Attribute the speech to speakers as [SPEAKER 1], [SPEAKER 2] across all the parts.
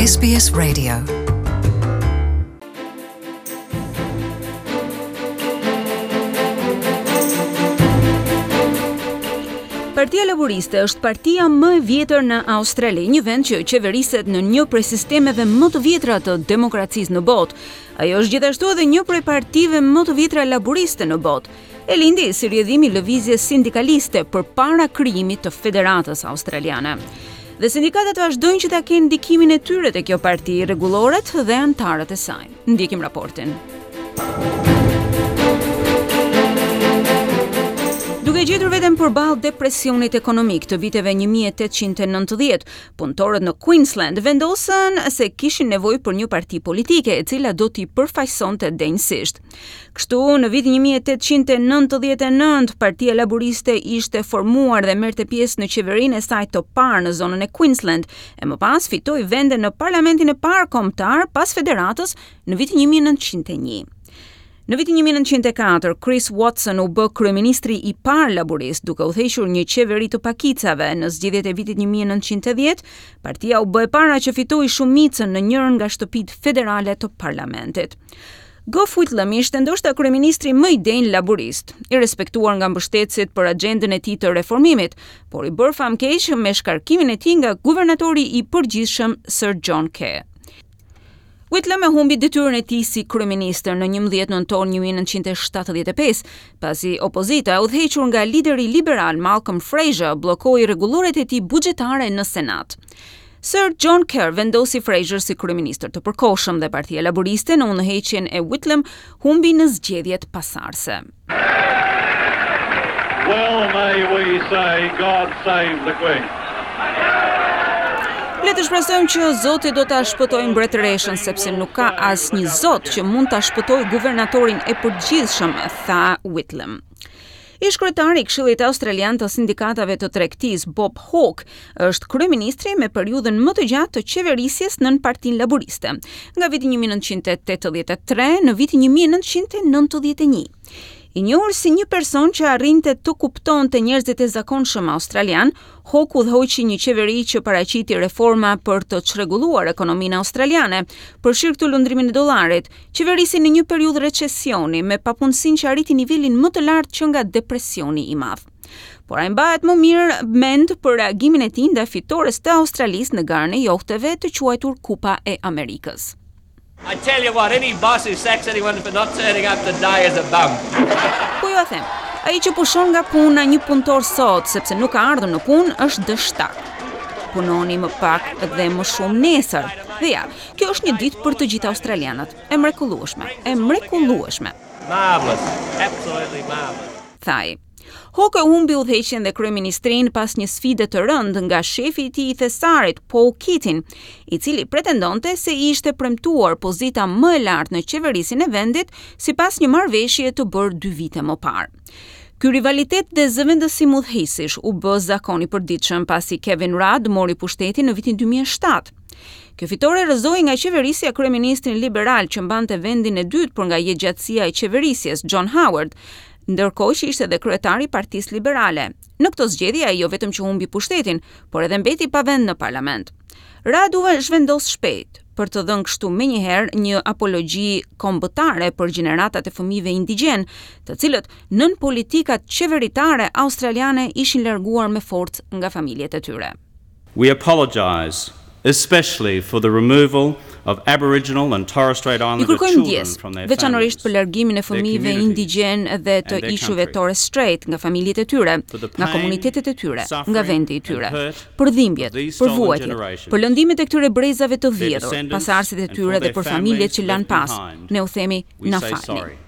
[SPEAKER 1] SBS Radio. Partia Laboriste është partia më e vjetër në Australi, një vend që qeveriset në një prej sistemeve më të vjetra të demokracisë në botë. Ajo është gjithashtu edhe një prej partive më të vjetra laboriste në botë. E lindi si rrjedhim i lëvizjes sindikaliste përpara krijimit të Federatës Australiane. Dhe sindikatat vazhdojnë që ta kenë ndikimin e tyre te kjo parti, rregulloret dhe anëtarët e saj. Ndjekim raportin. Duke gjetur veten përballë depresionit ekonomik të viteve 1890, punëtorët në Queensland vendosën se kishin nevojë për një parti politike e cila do t'i përfaqësonte denjësisht. Kështu, në vitin 1899, Partia Laboriste ishte formuar dhe merrte pjesë në qeverinë e saj të parë në zonën e Queensland, e më pas fitoi vende në parlamentin e parë kombëtar pas federatës në vitin 1901. Në vitin 1904, Chris Watson u bë kryeministri i parë laborist, duke udhëhequr një qeveri të pakicave. Në zgjedhjet e vitit 1910, partia u bë e para që fitoi shumicën në njërin nga shtëpitë federale të parlamentit. Gough Whitlam ishte ndoshta kryeministri më i denj laborist, i respektuar nga mbështetësit për agjendën e tij të reformimit, por i bërë famkeq me shkarkimin e tij nga guvernatori i përgjithshëm Sir John Key. Whitlam e humbi detyrën e tij si kryeministër në 11 nëntor 1975, pasi opozita e udhëhequr nga lideri liberal Malcolm Fraser bllokoi rregulloret e tij buxhetare në Senat. Sir John Kerr vendosi Fraser si kryeministër të përkohshëm dhe Partia Laboriste në udhëheqjen e Whitlam humbi në zgjedhjet pasardhëse.
[SPEAKER 2] Well, may we say God save the Queen.
[SPEAKER 1] Le të shpresojmë që Zoti do ta shpëtojë mbretëreshën, sepse nuk ka asnjë Zot që mund ta shpëtojë guvernatorin e përgjithshëm, tha Whitlam. Ish-kryetari i Këshillit Australian të Sindikatave të Tregtisë, Bob Hawke, është kryeministri me periudhën më të gjatë të qeverisjes nën Partinë Laboriste, nga viti 1983 në vitin 1991. I njohur si një person që arrinte të kuptonte njerëzit e zakonshëm australian, Hawke udhëhoqi një qeveri që paraqiti reforma për të çrregulluar ekonominë australiane, përfshirë këtu lundrimin e dollarit, qeverisi në një periudhë recesioni me papunësinë që arriti nivelin më të lartë që nga depresioni i madh. Por ai mbahet më mirë mend për reagimin e tij ndaj fitores të Australisë në garën e johteve të quajtur Kupa e Amerikës.
[SPEAKER 3] I tell you what, any boss who sacks anyone for not turning up today is a bum.
[SPEAKER 1] Po ju them, ai që pushon nga puna një punëtor sot sepse nuk ka ardhur në punë është dështak. Punoni më pak dhe më shumë nesër. Dhe ja, kjo është një ditë për të gjithë australianët. E mrekullueshme.
[SPEAKER 3] Marvelous, absolutely marvelous.
[SPEAKER 1] Thaj. Hawke humbi udhëheqjen dhe kryeministrinë pas një sfide të rëndë nga shefi i tij i thesarit, Paul Keating, i cili pretendonte se i ishte premtuar pozita më e lartë në qeverisinë e vendit sipas një marrëveshje të bërë 2 vite më parë. Ky rivalitet dhe zëvendësim udhëheqësh u bë zakon i përditshëm pasi Kevin Rudd mori pushtetin në vitin 2007. Kjo fitore rrëzoi nga qeverisja kryeministrin liberal që mbante vendin e dytë për nga jetëgjatësia e qeverisjes, John Howard, ndërkohë që ishte edhe kryetari i Partisë Liberale. Në këtë zgjedhje ai jo vetëm që humbi pushtetin, por edhe mbeti pa vend në parlament. Rudd u zhvendos shpejt për të dhënë kështu menjëherë një apologji kombëtare për gjeneratat e fëmijëve indigjen, të cilët nën politikat qeveritare australiane ishin larguar me forcë nga familjet e tyre.
[SPEAKER 4] We apologize especially for the removal of Aboriginal and Torres Strait Islander children from their families,
[SPEAKER 1] veçanërisht për largimin e fëmijëve indigjen dhe të ishuve Torres Strait nga familjet e tyre, nga komunitetet e tyre, nga vendi i tyre, për dhimbjet, për vuajtjet, për lëndimet e këtyre brezave të vjedhur, pasardhësit e tyre dhe për familjet që lanë pas. Ne u themi na falni.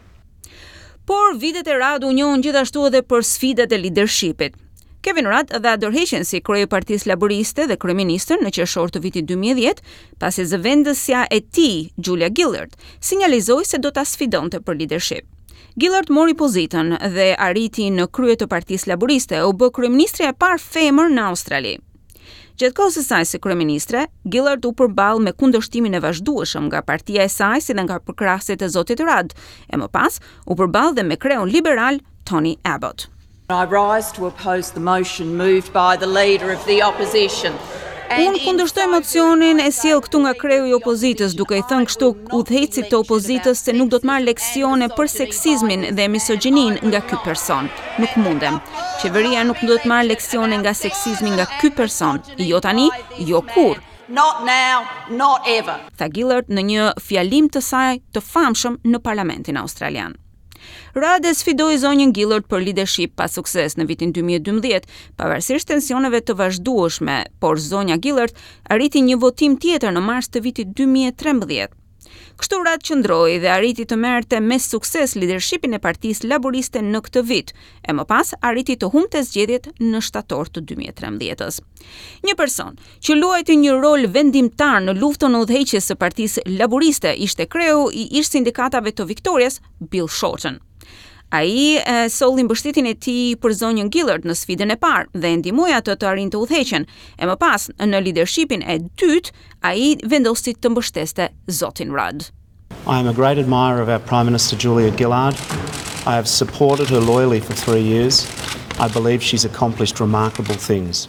[SPEAKER 1] Por vitet e Rudd u njohën gjithashtu edhe për sfidat e leadershipit. Kevin Rudd dha dorëheqjen si krye i Partisë Laboriste dhe kryeministër në qershor të vitit 2010, pasi zëvendësja e tij, Julia Gillard, sinjalizoi se do ta sfidonte për leadership. Gillard mori pozitën dhe arriti në krye të Partisë Laboriste, u bë kryeministre e parë femër në Australi. Gjatë kohës së saj si kryeministre, Gillard u përball me kundërshtimin e vazhdueshëm nga partia e saj si dhe nga përkrahësit e zotit Rudd, e më pas u përball dhe me kreun liberal Tony Abbott.
[SPEAKER 5] I rise to oppose the motion moved by the Leader of the Opposition,
[SPEAKER 1] Unë kundërshtoj mocionin e sjell këtu nga kreu I opozitës, duke I thënë kështu udhëheqësit të opozitës se nuk do të marrë leksione për seksizmin dhe misogjinin nga ky person. Nuk mundem. Qeveria nuk do të marrë leksione nga seksizmi nga ky person. Jo tani, jo kur.
[SPEAKER 5] Not now, not ever.
[SPEAKER 1] Tha Gillard në një fjalim të saj të famshëm në Parlamentin Australian. Rudd sfidoi zonjën Gillard për leadership pa sukses në vitin 2012, pavarësisht tensioneve të vazhdueshme, por zonja Gillard arriti një votim tjetër në mars të vitit 2013. Kështu Rudd qëndroi dhe arriti të merrte me sukses leadershipin e Partisë Laboriste në këtë vit, e më pas arriti të humbte zgjedhjet në shtator të 2013-s. Një person që luajti një rol vendimtar në luftën e udhëheqjes së Partisë Laboriste ishte kreu I ish sindikatave të Victorias, Bill Shorten. Ai solli mbështetjen e tij për zonjën Gillard në sfidën e parë dhe ndihmoi atë të arrinte udhëheqjen. E më pas, në leadershipin e dytë, ai vendosi të mbështeste zotin Rudd.
[SPEAKER 6] I am a great admirer of our Prime Minister Julia Gillard. I have supported her loyally for 3 years. I believe she's accomplished remarkable things.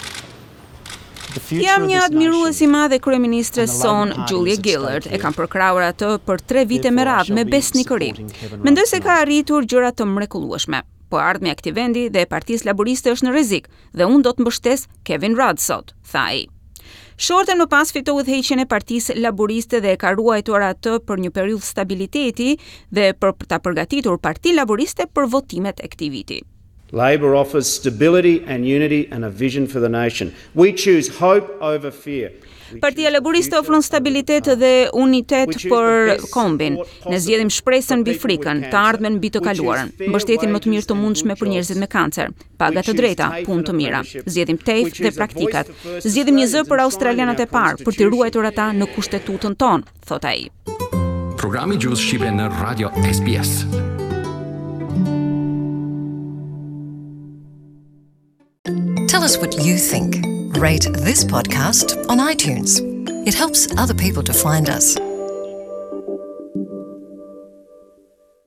[SPEAKER 1] Jam një admirues I madh e kryeministres son Julia Gillard. E kam përkrahur atë për 3 vite me radhë me besnikëri. Mendoj se ka arritur gjëra të mrekullueshme. Po ardhmja e këtij vendi dhe e Partisë Laboriste është në rrezik dhe unë do të mbështes Kevin Rudd sot, tha ai. Shorten më pas fitoi udhëheqjen e Partisë Laboriste dhe e ka ruajtur atë për një periudhë stabiliteti dhe për ta përgatitur Partinë Laboriste për votimet e këtij viti.
[SPEAKER 6] Labour offers stability and unity and a vision for the nation. We choose hope over fear.
[SPEAKER 1] Partia Laboriste ofron stabilitet dhe unitet për kombin. Ne zgjedhim shpresën mbi frikën, të ardhmen mbi të kaluarën, mbështetjen më të mirë të mundshme për njerëzit me kancer, paga të drejta, punë të mira. Zgjedhim TAFE dhe praktikat. Zgjedhim një zë për australianët e parë, për t'i ruajtur ata në kushtetutën tonë, thot ai.
[SPEAKER 7] Programi Gjuhës Shqipe në Radio SBS.
[SPEAKER 8] Tell us what you think. Rate this podcast on iTunes. It helps other people to find us.